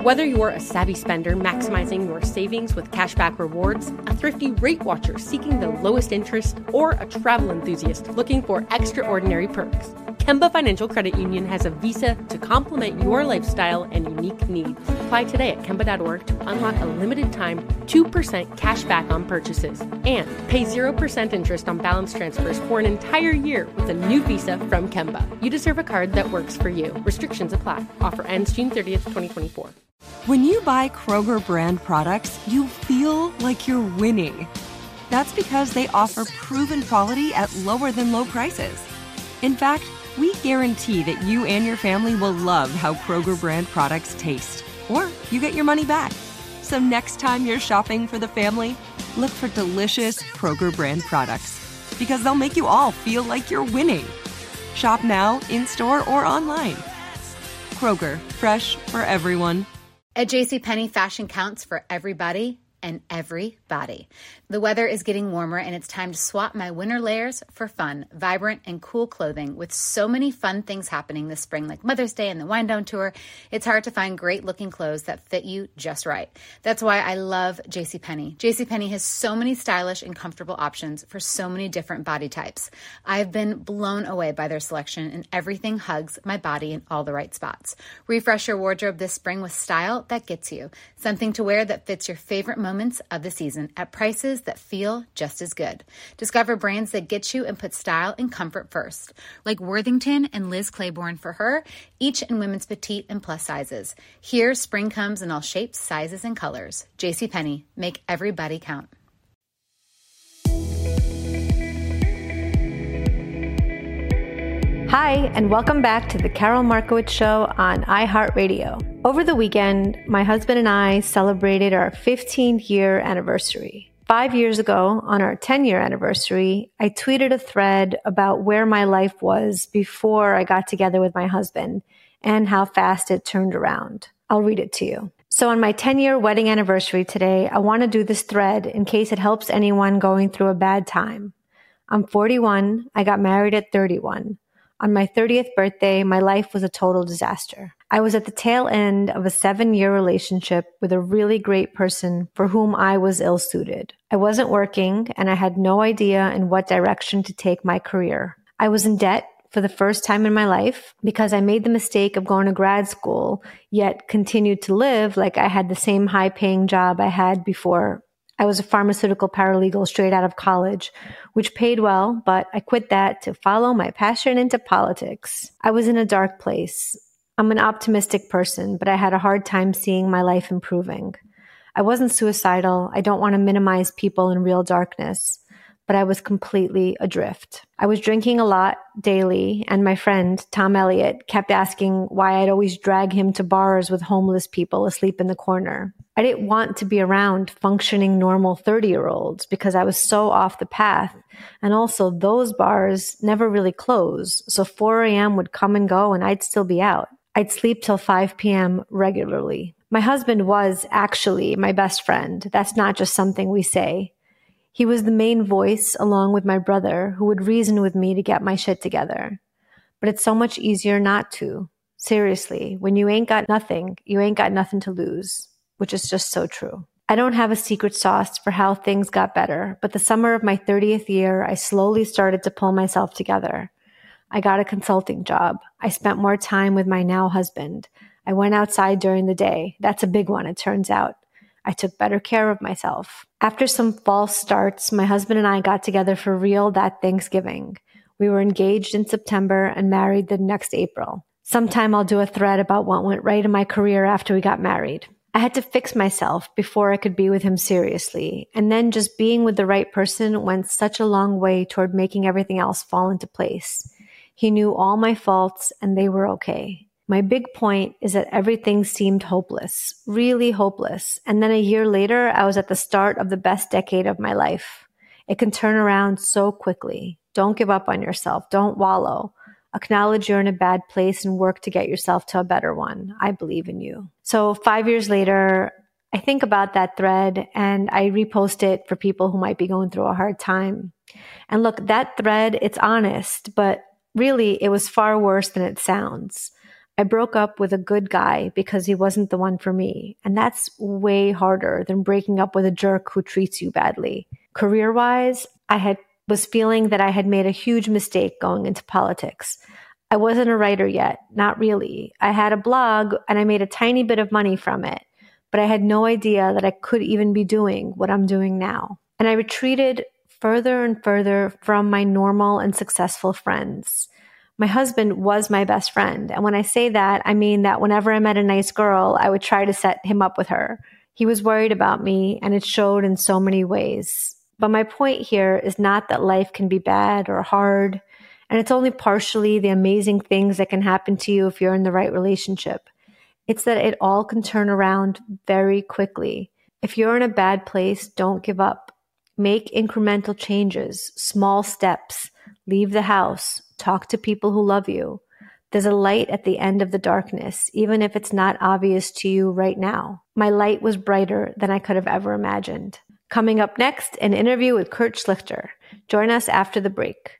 Whether you're a savvy spender maximizing your savings with cashback rewards, a thrifty rate watcher seeking the lowest interest, or a travel enthusiast looking for extraordinary perks, Kemba Financial Credit Union has a visa to complement your lifestyle and unique needs. Apply today at Kemba.org to unlock a limited time 2% cash back on purchases and pay 0% interest on balance transfers for an entire year with a new visa from Kemba. You deserve a card that works for you. Restrictions apply. Offer ends June 30th, 2024. When you buy Kroger brand products, you feel like you're winning. That's because they offer proven quality at lower than low prices. In fact, we guarantee that you and your family will love how Kroger brand products taste, or you get your money back. So next time you're shopping for the family, look for delicious Kroger brand products, because they'll make you all feel like you're winning. Shop now, in-store, or online. Kroger, fresh for everyone. At JCPenney, fashion counts for everybody and everybody. The weather is getting warmer and it's time to swap my winter layers for fun, vibrant, and cool clothing. With so many fun things happening this spring, like Mother's Day and the Wind Down Tour, it's hard to find great looking clothes that fit you just right. That's why I love JCPenney. JCPenney has so many stylish and comfortable options for so many different body types. I've been blown away by their selection, and everything hugs my body in all the right spots. Refresh your wardrobe this spring with style that gets you. Something to wear that fits your favorite moments of the season at prices that feel just as good. Discover brands that get you and put style and comfort first, like Worthington and Liz Claiborne for her, each in women's petite and plus sizes. Here, spring comes in all shapes, sizes, and colors. JCPenney, make everybody count. Hi, and welcome back to the Carol Markowitz Show on iHeartRadio. Over the weekend, my husband and I celebrated our 15-year anniversary. 5 years ago, on our 10-year anniversary, I tweeted a thread about where my life was before I got together with my husband and how fast it turned around. I'll read it to you. So on my 10-year wedding anniversary today, I want to do this thread in case it helps anyone going through a bad time. I'm 41. I got married at 31. On my 30th birthday, my life was a total disaster. I was at the tail end of a 7-year relationship with a really great person for whom I was ill-suited. I wasn't working, and I had no idea in what direction to take my career. I was in debt for the first time in my life because I made the mistake of going to grad school, yet continued to live like I had the same high-paying job I had before. I was a pharmaceutical paralegal straight out of college, which paid well, but I quit that to follow my passion into politics. I was in a dark place. I'm an optimistic person, but I had a hard time seeing my life improving. I wasn't suicidal. I don't want to minimize people in real darkness, but I was completely adrift. I was drinking a lot daily, and my friend, Tom Elliott, kept asking why I'd always drag him to bars with homeless people asleep in the corner. I didn't want to be around functioning normal 30-year-olds because I was so off the path. And also those bars never really close. So 4 a.m. would come and go and I'd still be out. I'd sleep till 5 p.m. regularly. My husband was actually my best friend. That's not just something we say. He was the main voice along with my brother who would reason with me to get my shit together. But it's so much easier not to. Seriously, when you ain't got nothing, you ain't got nothing to lose. Which is just so true. I don't have a secret sauce for how things got better, but the summer of my 30th year, I slowly started to pull myself together. I got a consulting job. I spent more time with my now husband. I went outside during the day. That's a big one, it turns out. I took better care of myself. After some false starts, my husband and I got together for real that Thanksgiving. We were engaged in September and married the next April. Sometime I'll do a thread about what went right in my career after we got married. I had to fix myself before I could be with him seriously. And then just being with the right person went such a long way toward making everything else fall into place. He knew all my faults and they were okay. My big point is that everything seemed hopeless, really hopeless. And then a year later, I was at the start of the best decade of my life. It can turn around so quickly. Don't give up on yourself. Don't wallow. Acknowledge you're in a bad place and work to get yourself to a better one. I believe in you. So 5 years later, I think about that thread and I repost it for people who might be going through a hard time. And look, that thread, it's honest, but really it was far worse than it sounds. I broke up with a good guy because he wasn't the one for me. And that's way harder than breaking up with a jerk who treats you badly. Career-wise, was feeling that I had made a huge mistake going into politics. I wasn't a writer yet, not really. I had a blog and I made a tiny bit of money from it, but I had no idea that I could even be doing what I'm doing now. And I retreated further and further from my normal and successful friends. My husband was my best friend. And when I say that, I mean that whenever I met a nice girl, I would try to set him up with her. He was worried about me, and it showed in so many ways. But my point here is not that life can be bad or hard, and it's only partially the amazing things that can happen to you if you're in the right relationship. It's that it all can turn around very quickly. If you're in a bad place, don't give up. Make incremental changes, small steps. Leave the house. Talk to people who love you. There's a light at the end of the darkness, even if it's not obvious to you right now. My light was brighter than I could have ever imagined. Coming up next, an interview with Kurt Schlichter. Join us after the break.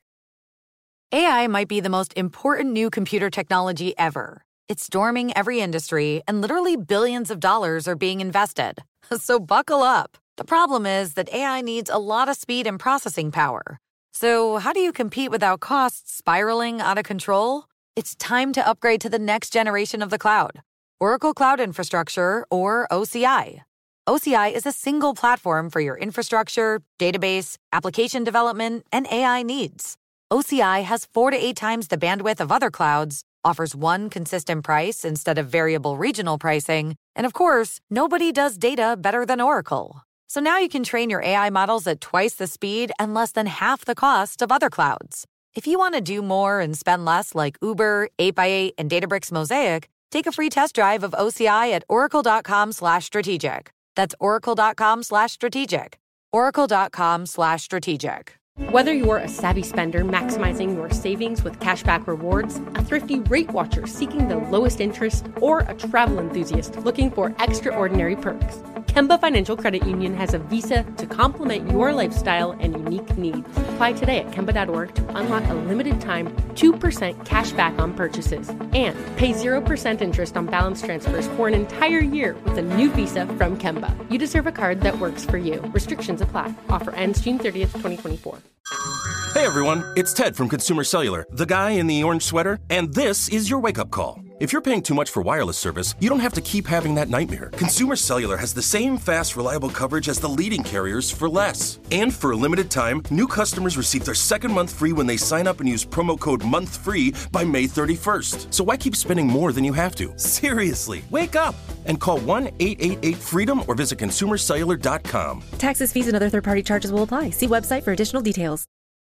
AI might be the most important new computer technology ever. It's storming every industry, and literally billions of dollars are being invested. So buckle up. The problem is that AI needs a lot of speed and processing power. So how do you compete without costs spiraling out of control? It's time to upgrade to the next generation of the cloud, Oracle Cloud Infrastructure, or OCI. OCI is a single platform for your infrastructure, database, application development, and AI needs. OCI has 4 to 8 times the bandwidth of other clouds, offers one consistent price instead of variable regional pricing, and of course, nobody does data better than Oracle. So now you can train your AI models at twice the speed and less than half the cost of other clouds. If you want to do more and spend less like Uber, 8x8, and Databricks Mosaic, take a free test drive of OCI at oracle.com/strategic. That's oracle.com/strategic. Oracle.com/strategic. Whether you're a savvy spender maximizing your savings with cashback rewards, a thrifty rate watcher seeking the lowest interest, or a travel enthusiast looking for extraordinary perks, Kemba Financial Credit Union has a visa to complement your lifestyle and unique needs. Apply today at Kemba.org to unlock a limited time 2% cash back on purchases and pay 0% interest on balance transfers for an entire year with a new visa from Kemba. You deserve a card that works for you. Restrictions apply. Offer ends June 30th, 2024. Hey everyone, it's Ted from Consumer Cellular, the guy in the orange sweater, and this is your wake-up call. If you're paying too much for wireless service, you don't have to keep having that nightmare. Consumer Cellular has the same fast, reliable coverage as the leading carriers for less. And for a limited time, new customers receive their second month free when they sign up and use promo code MONTHFREE by May 31st. So why keep spending more than you have to? Seriously, wake up and call 1-888-FREEDOM or visit consumercellular.com. Taxes, fees, and other third-party charges will apply. See website for additional details.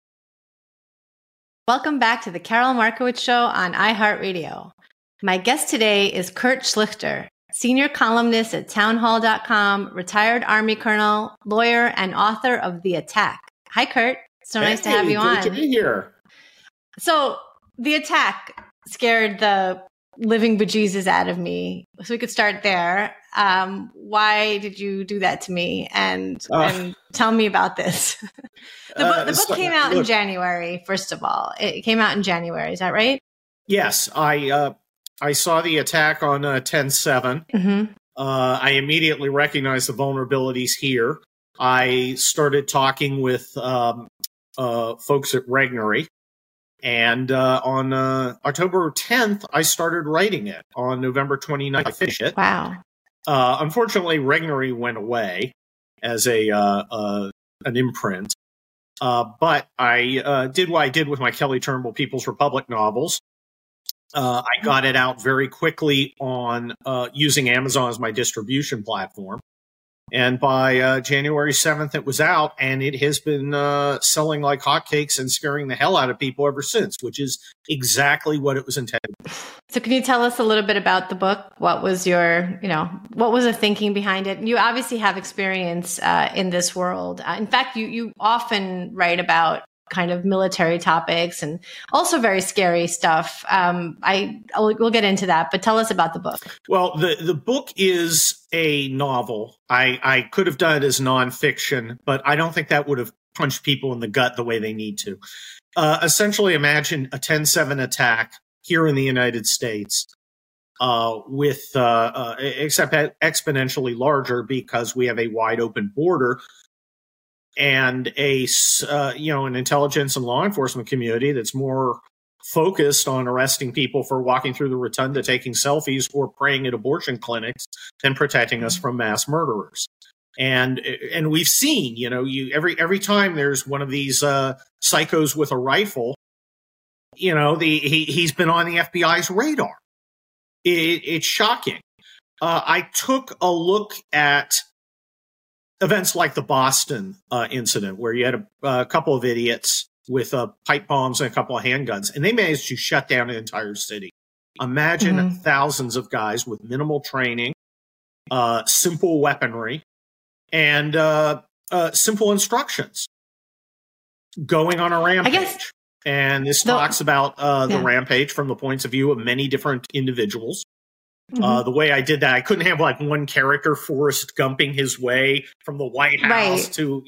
Welcome back to the Carol Markowitz Show on iHeartRadio. My guest today is Kurt Schlichter, senior columnist at townhall.com, retired Army colonel, lawyer, and author of The Attack. Hi, Kurt. So nice to have you on. Good to be here. So The Attack scared the living bejesus out of me. So we could start there. Why did you do that to me? And tell me about this. The book came out in January, first of all. It came out in January. Is that right? Yes. I saw The Attack on 10/7. Mm-hmm. I immediately recognized the vulnerabilities here. I started talking with folks at Regnery. And on October 10th, I started writing it. On November 29th, I finished it. Wow. Unfortunately, Regnery went away as an imprint. But I did what I did with my Kelly Turnbull People's Republic novels. I got it out very quickly on using Amazon as my distribution platform. And by January 7th, it was out, and it has been selling like hotcakes and scaring the hell out of people ever since, which is exactly what it was intended. So can you tell us a little bit about the book? What was what was the thinking behind it? You obviously have experience in this world. In fact, you often write about kind of military topics and also very scary stuff. We'll get into that, but tell us about the book. Well, the book is a novel. I could have done it as nonfiction, but I don't think that would have punched people in the gut the way they need to. Essentially, imagine a 10/7 attack here in the United States. except exponentially larger because we have a wide open border and an intelligence and law enforcement community that's more focused on arresting people for walking through the rotunda, taking selfies, or praying at abortion clinics than protecting us from mass murderers. And we've seen, every time there's one of these psychos with a rifle, he's been on the FBI's radar. It's shocking. I took a look at events like the Boston incident, where you had a couple of idiots with pipe bombs and a couple of handguns, and they managed to shut down an entire city. Imagine thousands of guys with minimal training, simple weaponry, and simple instructions going on a rampage. And this talks about the rampage from the points of view of many different individuals. The way I did that, I couldn't have like one character Forrest Gumping his way from the White House to,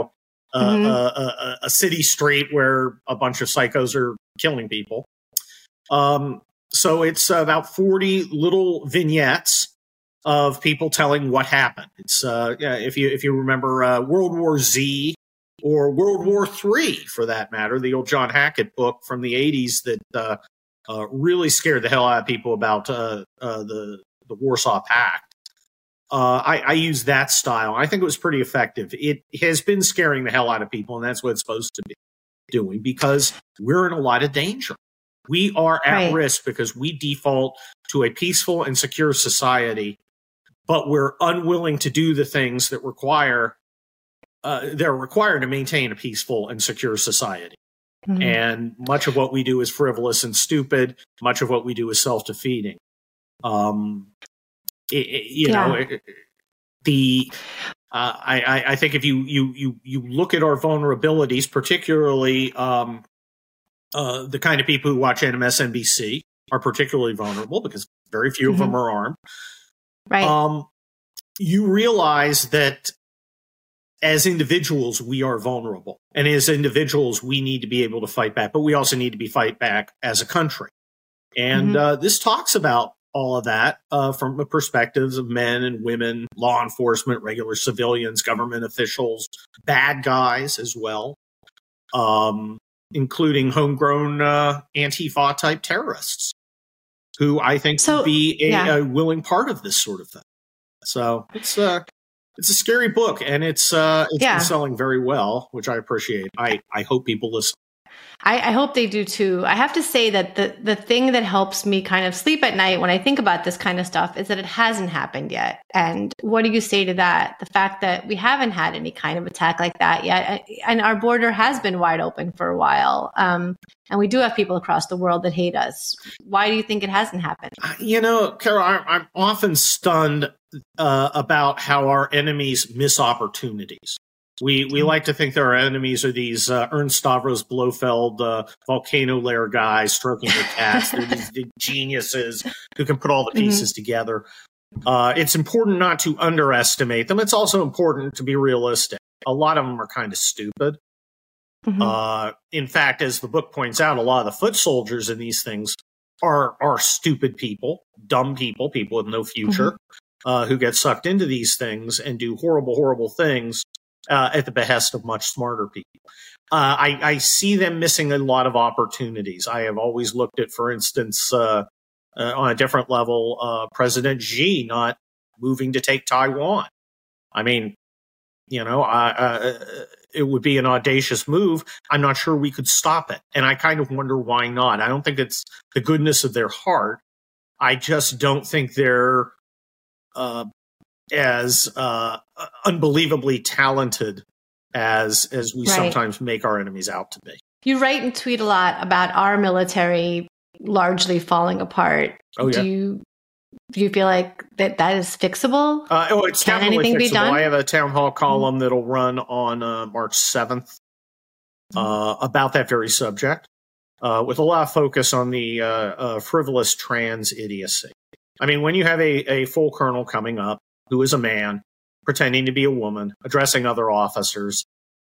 a city street where a bunch of psychos are killing people. So it's about 40 little vignettes of people telling what happened. It's if you remember World War Z or World War III, for that matter, the old John Hackett book from the 80s that really scared the hell out of people about the Warsaw Pact. I use that style. I think it was pretty effective. It has been scaring the hell out of people, and that's what it's supposed to be doing, because we're in a lot of danger. We are at risk because we default to a peaceful and secure society, but we're unwilling to do the things that they're required to maintain a peaceful and secure society. And much of what we do is frivolous and stupid. Much of what we do is self-defeating. I think if you look at our vulnerabilities, particularly the kind of people who watch MSNBC are particularly vulnerable because very few of them are armed. Right. You realize that as individuals, we are vulnerable. And as individuals, we need to be able to fight back, but we also need to be fight back as a country. And this talks about all of that from the perspectives of men and women, law enforcement, regular civilians, government officials, bad guys as well, including homegrown Antifa-type terrorists, who I think would be a willing part of this sort of thing. So it's a scary book, and it's been selling very well, which I appreciate. I hope people listen. I hope they do too. I have to say that the thing that helps me kind of sleep at night when I think about this kind of stuff is that it hasn't happened yet. And what do you say to that? The fact that we haven't had any kind of attack like that yet, and our border has been wide open for a while. And we do have people across the world that hate us. Why do you think it hasn't happened? Carol, I'm often stunned about how our enemies miss opportunities. We like to think that our enemies are these Ernst Stavros Blofeld volcano lair guys stroking their cats. They're these geniuses who can put all the pieces together. It's important not to underestimate them. It's also important to be realistic. A lot of them are kind of stupid. In fact, as the book points out, a lot of the foot soldiers in these things are stupid people, dumb people with no future, who get sucked into these things and do horrible, horrible things at the behest of much smarter people. I see them missing a lot of opportunities. I have always looked at, for instance, on a different level, President Xi not moving to take Taiwan. I mean, it would be an audacious move. I'm not sure we could stop it. And I kind of wonder why not. I don't think it's the goodness of their heart. I just don't think they're as unbelievably talented as we sometimes make our enemies out to be. You write and tweet a lot about our military largely falling apart. Oh, yeah. Do you feel like that is fixable? It's Can definitely anything fixable. be done? I have a town hall column that'll run on March 7th about that very subject, with a lot of focus on the frivolous trans idiocy. I mean, when you have a full colonel coming up who is a man, pretending to be a woman, addressing other officers,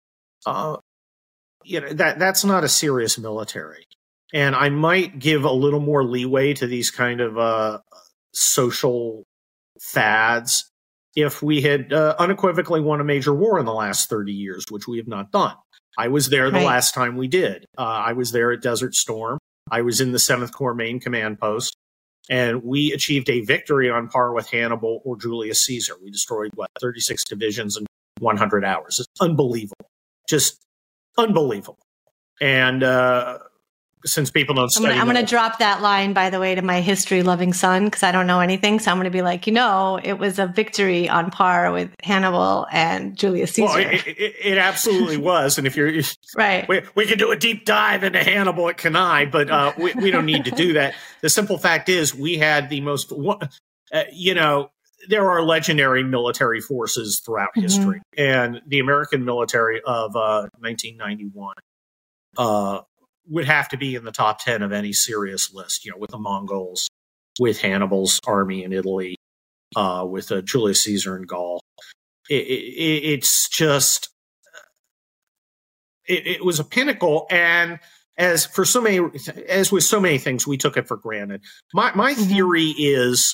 that's not a serious military. And I might give a little more leeway to these kind of social fads if we had unequivocally won a major war in the last 30 years, which we have not done. I was there the last time we did. I was there at Desert Storm. I was in the 7th Corps Main Command Post, and we achieved a victory on par with Hannibal or Julius Caesar. We destroyed, 36 divisions in 100 hours. It's unbelievable. Just unbelievable. And since people don't study, I'm going to drop that line, by the way, to my history-loving son, because I don't know anything. So I'm going to be like, it was a victory on par with Hannibal and Julius Caesar. Well, it absolutely was. And if you're right, we can do a deep dive into Hannibal at Kenai, but we don't need to do that. The simple fact is, we had the most, there are legendary military forces throughout history, and the American military of 1991 would have to be in the top 10 of any serious list, with the Mongols, with Hannibal's army in Italy, with Julius Caesar in Gaul. It's just, it was a pinnacle. And as with so many things, we took it for granted. My theory is,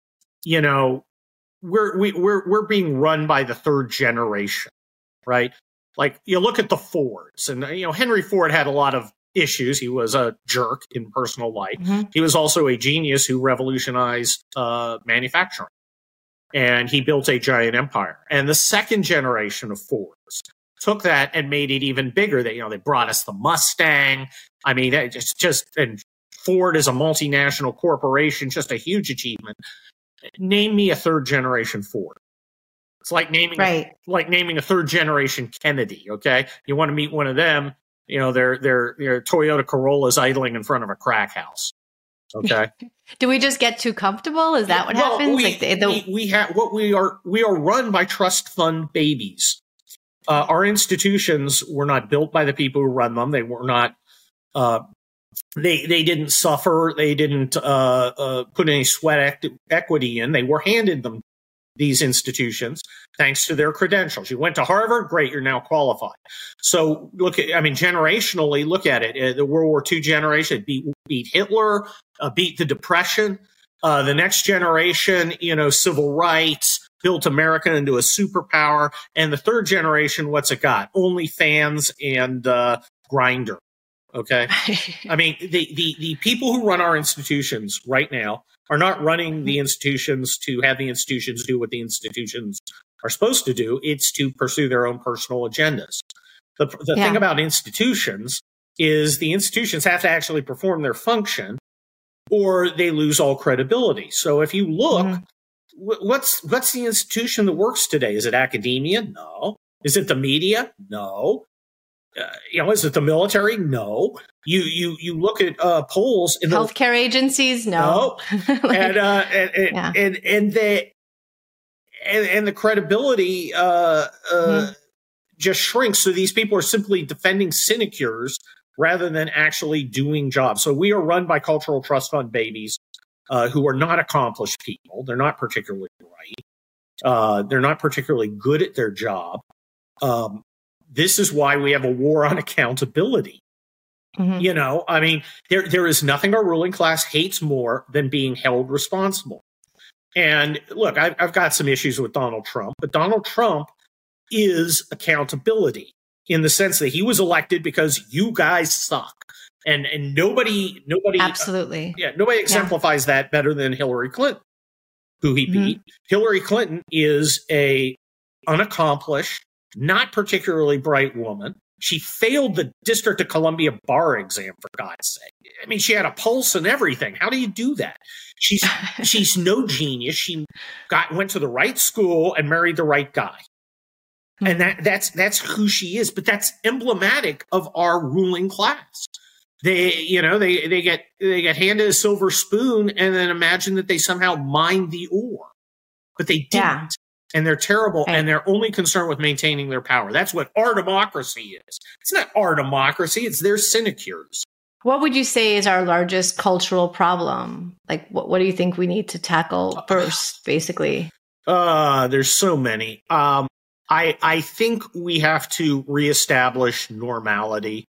we're being run by the third generation, right? Like, you look at the Fords, and Henry Ford had a lot of issues. He was a jerk in personal life. He was also a genius who revolutionized manufacturing, and he built a giant empire. And the second generation of Fords took that and made it even bigger. They brought us the Mustang. I mean, and Ford is a multinational corporation, just a huge achievement. Name me a third generation Ford. It's like naming a third generation Kennedy. Okay, you want to meet one of them? Their Toyota Corollas idling in front of a crack house. Okay. Do we just get too comfortable? Is that what happens? We are run by trust fund babies. Our institutions were not built by the people who run them. They were not. They didn't suffer. They didn't put any sweat equity in. They were handed them, these institutions, thanks to their credentials. You went to Harvard, great, you're now qualified. So generationally, look at it. The World War II generation beat Hitler, beat the Depression. The next generation, civil rights, built America into a superpower. And the third generation, what's it got? OnlyFans and Grindr. Okay. I mean, the people who run our institutions right now are not running the institutions to have the institutions do what the institutions are supposed to do. It's to pursue their own personal agendas. The thing about institutions is the institutions have to actually perform their function, or they lose all credibility. So if you look, what's the institution that works today? Is it academia? No. Is it the media? No. Is it the military? No. You look at polls in healthcare agencies? No. And the credibility just shrinks. So these people are simply defending sinecures rather than actually doing jobs. So we are run by cultural trust fund babies who are not accomplished people. They're not particularly bright. They're not particularly good at their job. This is why we have a war on accountability. I mean, there is nothing our ruling class hates more than being held responsible. And look, I've got some issues with Donald Trump, but Donald Trump is accountability in the sense that he was elected because you guys suck. And nobody absolutely. Nobody exemplifies that better than Hillary Clinton, who he beat. Hillary Clinton is a unaccomplished, not particularly bright woman. She failed the District of Columbia bar exam, for God's sake. I mean, she had a pulse and everything. How do you do that? She's no genius. She went to the right school and married the right guy. And that's who she is. But that's emblematic of our ruling class. They get handed a silver spoon and then imagine that they somehow mined the ore. But they didn't. Yeah. And they're terrible, and they're only concerned with maintaining their power. That's what our democracy is. It's not our democracy. It's their sinecures. What would you say is our largest cultural problem? Like, what do you think we need to tackle first, basically? There's so many. I think we have to reestablish normality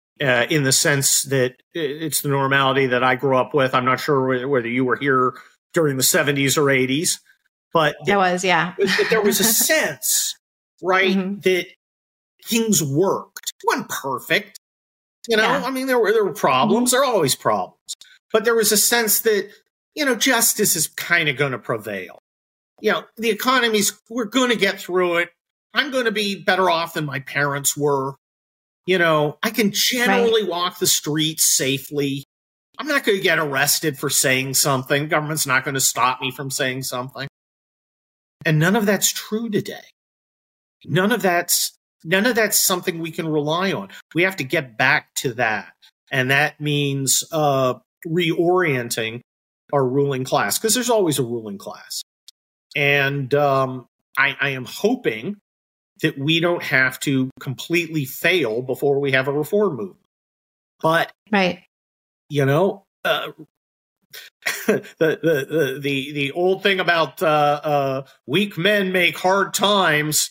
in the sense that it's the normality that I grew up with. I'm not sure whether you were here during the 70s or 80s. But there was a sense, right, that things worked. It wasn't perfect. I mean, there were problems. There are always problems. But there was a sense that, justice is kind of going to prevail. The economy's, we're going to get through it. I'm going to be better off than my parents were. I can generally walk the streets safely. I'm not going to get arrested for saying something. Government's not going to stop me from saying something. And none of that's true today. None of that's something we can rely on. We have to get back to that. And that means reorienting our ruling class, because there's always a ruling class. And I am hoping that we don't have to completely fail before we have a reform movement. But, the old thing about weak men make hard times,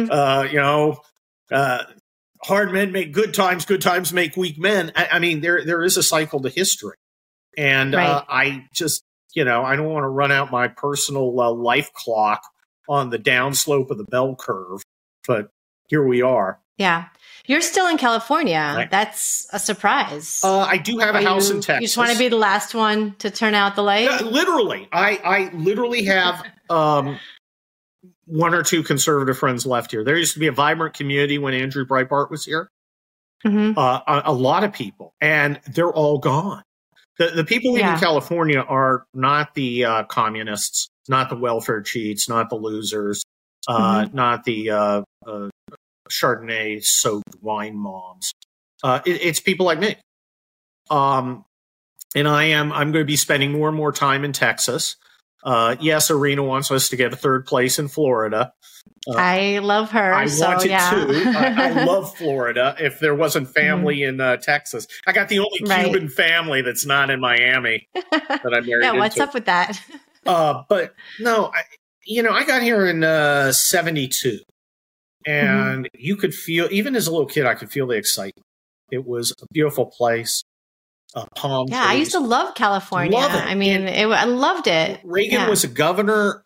hard men make good times make weak men. I mean, there is a cycle to history. And I just, I don't want to run out my personal life clock on the downslope of the bell curve, but here we are. Yeah. You're still in California. Right. That's a surprise. I do have a house in Texas. You just want to be the last one to turn out the light? Yeah, literally. I literally have one or two conservative friends left here. There used to be a vibrant community when Andrew Breitbart was here. A lot of people. And they're all gone. The people in California are not the communists, not the welfare cheats, not the losers, not the Chardonnay-soaked wine moms. It's people like me. And I'm going to be spending more and more time in Texas. Yes, Irina wants us to get a third place in Florida. I love her. I want it too. I love Florida. If there wasn't family in Texas, I got the only Cuban family that's not in Miami that I married into. What's up with that? But no, I got here in 72. And you could feel, even as a little kid, I could feel the excitement. It was a beautiful place. Palm trees. I used to love California. I mean, I loved it. Reagan was a governor.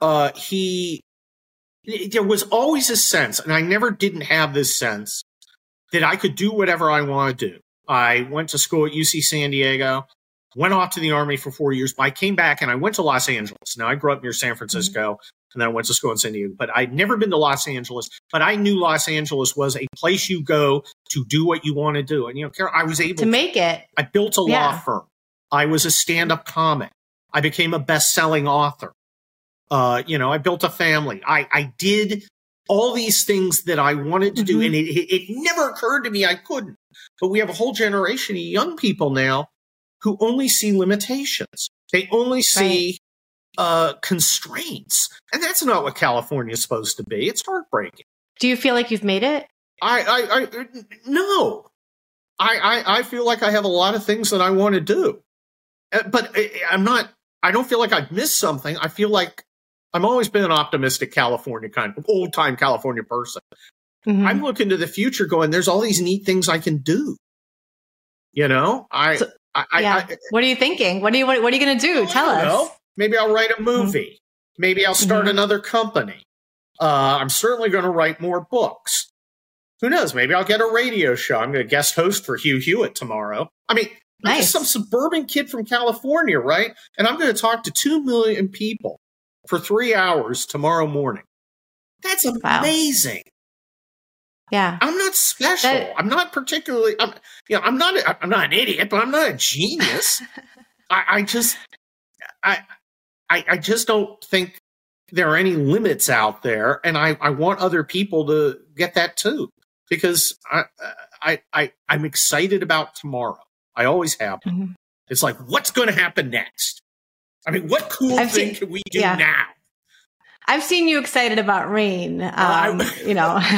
There was always a sense, and I never didn't have this sense, that I could do whatever I want to do. I went to school at UC San Diego, went off to the Army for 4 years, but I came back and I went to Los Angeles. Now, I grew up near San Francisco. And then I went to school in San Diego. But I'd never been to Los Angeles. But I knew Los Angeles was a place you go to do what you want to do. And, Carol, I was able to make it. I built a law firm. I was a stand-up comic. I became a best-selling author. I built a family. I did all these things that I wanted to do. And it never occurred to me I couldn't. But we have a whole generation of young people now who only see limitations. They only see constraints. And that's not what California is supposed to be. It's heartbreaking. Do you feel like you've made it? No. I feel like I have a lot of things that I want to do. But I don't feel like I've missed something. I feel like I've always been an optimistic California kind of old-time California person. I'm looking to the future going, there's all these neat things I can do. What are you thinking? What are you going to do? Tell us. Maybe I'll write a movie. Maybe I'll start another company. I'm certainly going to write more books. Who knows? Maybe I'll get a radio show. I'm going to guest host for Hugh Hewitt tomorrow. I mean, I'm just some suburban kid from California, right? And I'm going to talk to 2 million people for 3 hours tomorrow morning. That's amazing. Yeah. I'm not special. I'm not particularly, I'm not an idiot, but I'm not a genius. I just don't think there are any limits out there, and I want other people to get that too, because I'm excited about tomorrow. I always have. It's like, what's going to happen next? I mean, what cool thing can we do now? I've seen you excited about rain. I remember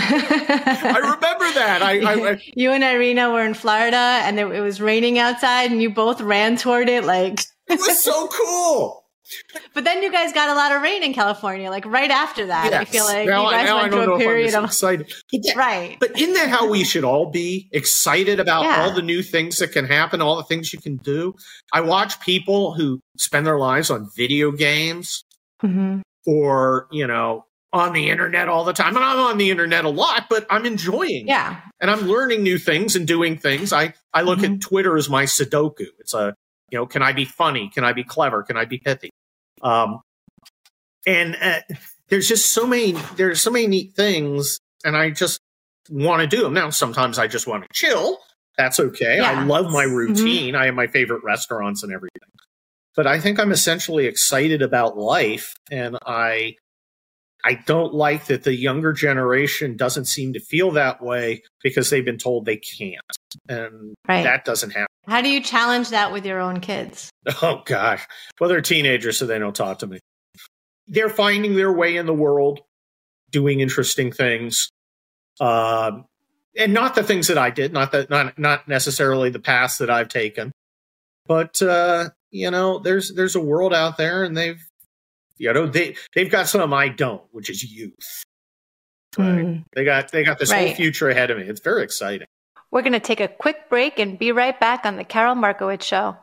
that. You and Irina were in Florida, and it was raining outside, and you both ran toward it like. It was so cool. But then you guys got a lot of rain in California, like right after that. Yes. I feel like now, you guys now went I don't through know a period if I'm of excited. right. But isn't that how we should all be? Excited about all the new things that can happen, all the things you can do. I watch people who spend their lives on video games or, on the internet all the time. And I'm on the internet a lot, but I'm enjoying it. And I'm learning new things and doing things. I look at Twitter as my Sudoku. It's can I be funny? Can I be clever? Can I be pithy? There's just so many neat things, and I just want to do them. Now, sometimes I just want to chill. That's okay. I love my routine. I have my favorite restaurants and everything. But I think I'm essentially excited about life, and I don't like that the younger generation doesn't seem to feel that way because they've been told they can't. And that doesn't happen. How do you challenge that with your own kids? Oh, gosh. Well, they're teenagers, so they don't talk to me. They're finding their way in the world, doing interesting things. And not the things that I did, not necessarily the paths that I've taken. But, there's a world out there, and they've got something I don't, which is youth. Right? They got this whole future ahead of me. It's very exciting. We're going to take a quick break and be right back on the Carol Markowitz Show.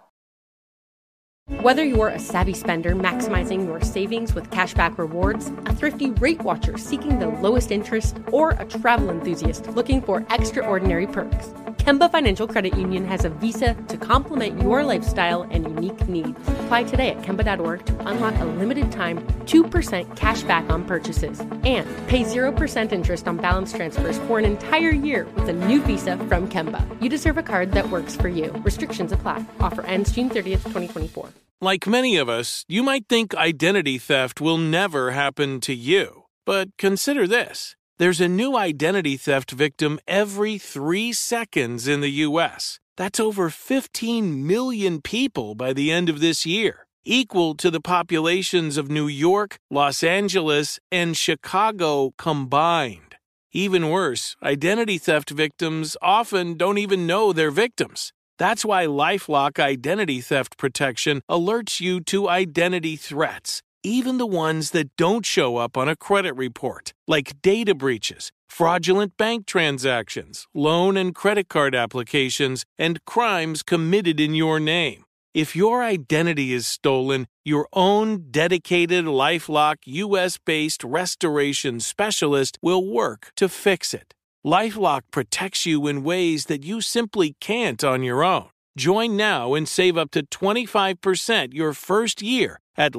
Whether you're a savvy spender maximizing your savings with cashback rewards, a thrifty rate watcher seeking the lowest interest, or a travel enthusiast looking for extraordinary perks, Kemba Financial Credit Union has a visa to complement your lifestyle and unique needs. Apply today at Kemba.org to unlock a limited-time 2% cash back on purchases and pay 0% interest on balance transfers for an entire year with a new visa from Kemba. You deserve a card that works for you. Restrictions apply. Offer ends June 30th, 2024. Like many of us, you might think identity theft will never happen to you. But consider this. There's a new identity theft victim every 3 seconds in the U.S. That's over 15 million people by the end of this year, equal to the populations of New York, Los Angeles, and Chicago combined. Even worse, identity theft victims often don't even know they're victims. That's why LifeLock Identity Theft Protection alerts you to identity threats, even the ones that don't show up on a credit report, like data breaches, fraudulent bank transactions, loan and credit card applications, and crimes committed in your name. If your identity is stolen, your own dedicated LifeLock U.S.-based restoration specialist will work to fix it. LifeLock protects you in ways that you simply can't on your own. Join now and save up to 25% your first year at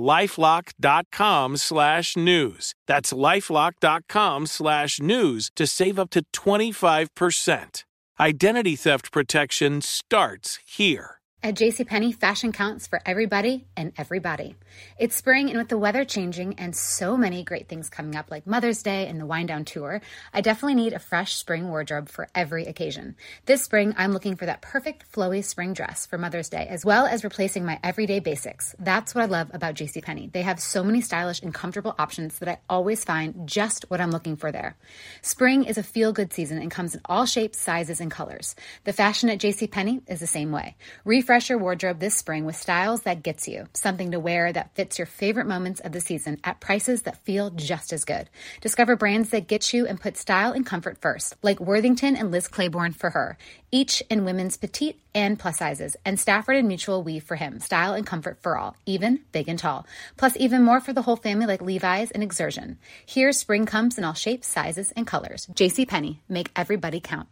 LifeLock.com/news. That's LifeLock.com/news to save up to 25%. Identity theft protection starts here. At JCPenney, fashion counts for everybody and everybody. It's spring, and with the weather changing and so many great things coming up like Mother's Day and the Wind Down Tour, I definitely need a fresh spring wardrobe for every occasion. This spring, I'm looking for that perfect flowy spring dress for Mother's Day, as well as replacing my everyday basics. That's what I love about JCPenney. They have so many stylish and comfortable options that I always find just what I'm looking for there. Spring is a feel-good season and comes in all shapes, sizes, and colors. The fashion at JCPenney is the same way. Refresh your wardrobe this spring with styles that gets you, something to wear that fits your favorite moments of the season at prices that feel just as good. Discover brands that get you and put style and comfort first, like Worthington and Liz Claiborne for her, each in women's petite and plus sizes, and Stafford and Mutual weave for him, style and comfort for all, even big and tall. Plus even more for the whole family like Levi's and Exertion. Here, spring comes in all shapes, sizes, and colors. JCPenney, make everybody count.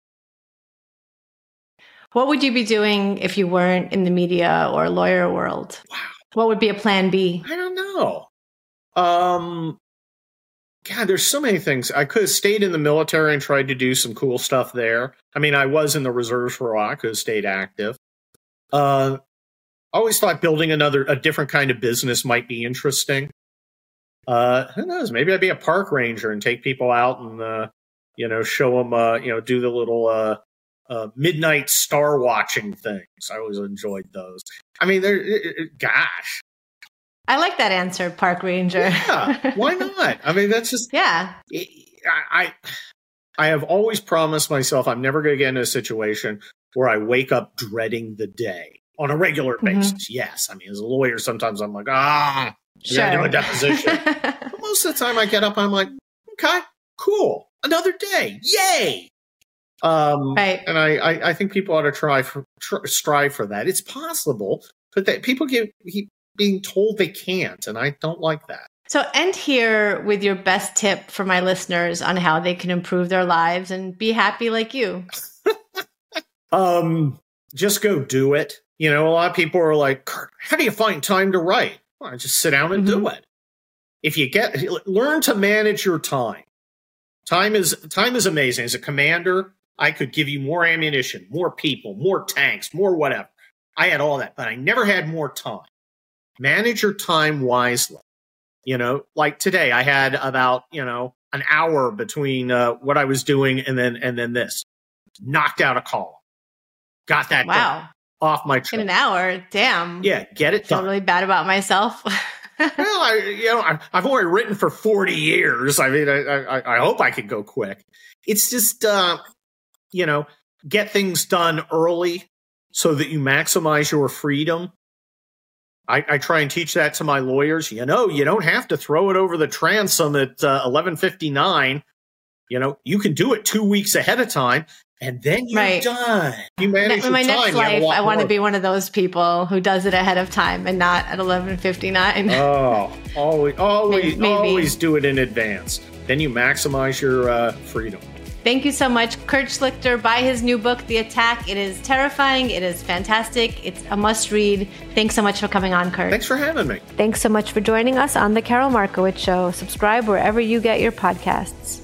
What would you be doing if you weren't in the media or lawyer world? Wow. What would be a plan B? I don't know. God, there's so many things. I could have stayed in the military and tried to do some cool stuff there. I mean, I was in the reserves for a while. I could have stayed active. I always thought building a different kind of business might be interesting. Who knows? Maybe I'd be a park ranger and take people out and, show them, do the little, midnight star watching things. I always enjoyed those. I mean, gosh. I like that answer, park ranger. Yeah, why not? I mean, that's just... Yeah. I have always promised myself I'm never going to get into a situation where I wake up dreading the day. On a regular basis, yes. I mean, as a lawyer, sometimes I'm like, I gotta do a deposition. But most of the time I get up, I'm like, okay, cool. Another day. Yay. Right. And I think people ought to strive for that. It's possible, but that people keep being told they can't, and I don't like that. So end here with your best tip for my listeners on how they can improve their lives and be happy like you. Just go do it. You know, a lot of people are like, Kurt, how do you find time to write? Well, I just sit down and do it. If you learn to manage your time. Time is amazing. As a commander, I could give you more ammunition, more people, more tanks, more whatever. I had all that, but I never had more time. Manage your time wisely. You know, like today, I had about, an hour between what I was doing and then this. Knocked out a column. Got that done. Off my trip. In an hour? Damn. Yeah, get it done. I feel really bad about myself. Well, I've only written for 40 years. I mean, I hope I could go quick. It's just, get things done early so that you maximize your freedom. I try and teach that to my lawyers. You don't have to throw it over the transom at 11:59. You can do it 2 weeks ahead of time, and then you're done. You manage your time. In my next life, I want to be one of those people who does it ahead of time and not at 11:59. Oh, always do it in advance. Then you maximize your freedom. Thank you so much, Kurt Schlichter. Buy his new book, The Attack. It is terrifying. It is fantastic. It's a must-read. Thanks so much for coming on, Kurt. Thanks for having me. Thanks so much for joining us on The Carol Markowitz Show. Subscribe wherever you get your podcasts.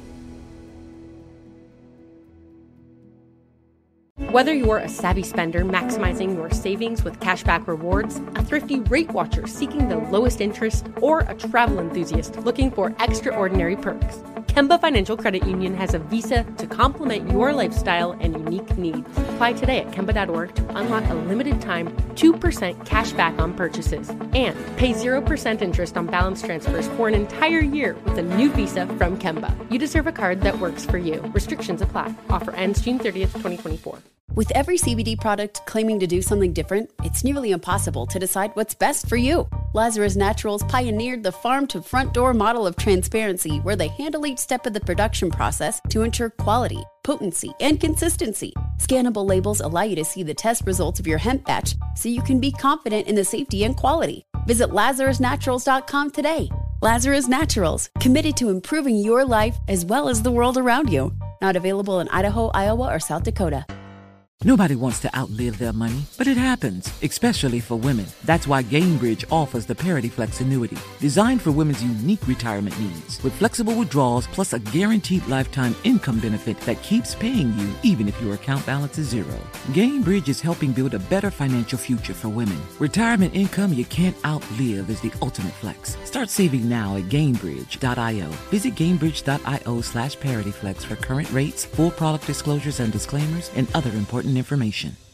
Whether you're a savvy spender maximizing your savings with cashback rewards, a thrifty rate watcher seeking the lowest interest, or a travel enthusiast looking for extraordinary perks, Kemba Financial Credit Union has a visa to complement your lifestyle and unique needs. Apply today at Kemba.org to unlock a limited time 2% cash back on purchases and pay 0% interest on balance transfers for an entire year with a new visa from Kemba. You deserve a card that works for you. Restrictions apply. Offer ends June 30th, 2024. With every CBD product claiming to do something different, it's nearly impossible to decide what's best for you. Lazarus Naturals pioneered the farm-to-front-door model of transparency, where they handle each step of the production process to ensure quality, potency, and consistency. Scannable labels allow you to see the test results of your hemp batch, so you can be confident in the safety and quality. Visit LazarusNaturals.com today. Lazarus Naturals, committed to improving your life as well as the world around you. Not available in Idaho, Iowa, or South Dakota. Nobody wants to outlive their money, but it happens, especially for women. That's why Gainbridge offers the Parity Flex annuity, designed for women's unique retirement needs, with flexible withdrawals plus a guaranteed lifetime income benefit that keeps paying you even if your account balance is zero. Gainbridge is helping build a better financial future for women. Retirement income you can't outlive is the ultimate flex. Start saving now at Gainbridge.io. Visit Gainbridge.io/ParityFlex for current rates, full product disclosures and disclaimers, and other important information.